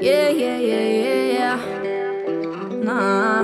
Yeah, yeah, yeah, yeah, yeah. Nah.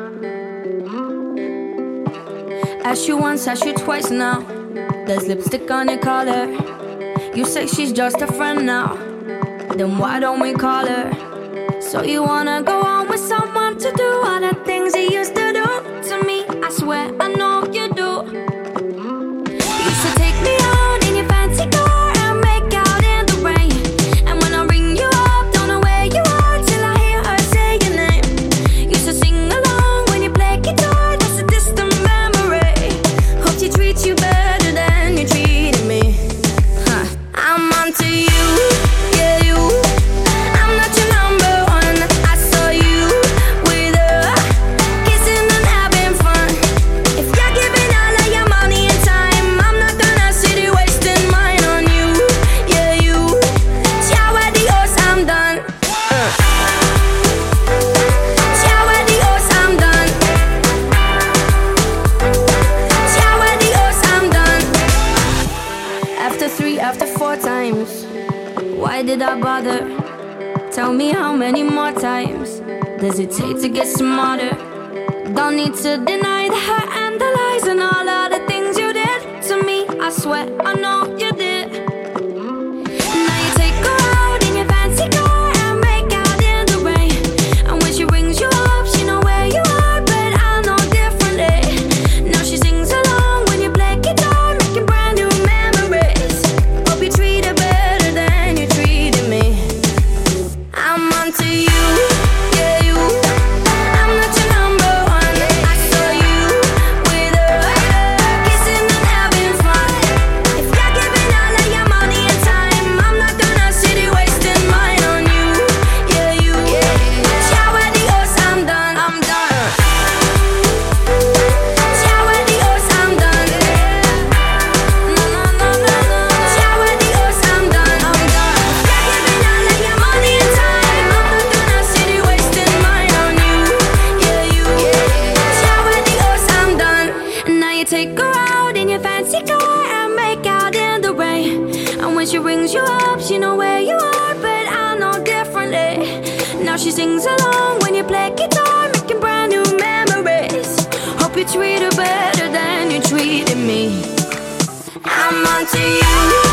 Asked you once, asked you twice now. There's lipstick on your collar. You say she's just a friend now. Then why don't we call her? So you wanna go on with someone to do all the things you used to do to me? I swear I know you do. You used to take me out in your fancy car and make out in the rain. And when I ring you up, don't know where you are till I hear her say your name. Used to sing along when you play guitar, that's a distant memory. Hope she treats you better than you treated me. I'm onto you, yeah you. I'm not your number one. I saw you with her, kissing and having fun. If you're giving all of your money and time, I'm not gonna sit here wasting mine on you, yeah you. Ciao adios, I'm done. Ciao adios, I'm done. Ciao adios, I'm done. After 3, after 4 times, why did I bother? Tell me how many more times does it take to get smarter? Don't need to deny the hurt and the lies and all of the things you did to me. I swear I know you did. Now you take her out in your fancy car and make out in the rain. And when she rings you up, she know where you are, but I know differently. Now she sings along when you play guitar, making brand new memories. Hope you treat her better than you treated me. I'm onto you, yeah you. I'm not your number one. I saw you with her, kissing and having fun. If you're giving all of your money and time, I'm not gonna sit here wasting mine on you, yeah you. Ciao adios, I'm done, I'm done. Ciao adios, I'm done. No, no, no, no, no. Ciao adios, I'm done, I'm done. If you're giving all of your money and time, I'm not gonna sit here wasting mine on you, yeah you. Ciao adios, I'm done. And now you take her out in your fancy car and make out in the rain. And when she rings you up, she know where you are, but I know differently. Now she sings along when you play guitar, making brand new memories. Hope you treat her better than you treated me. I'm onto you.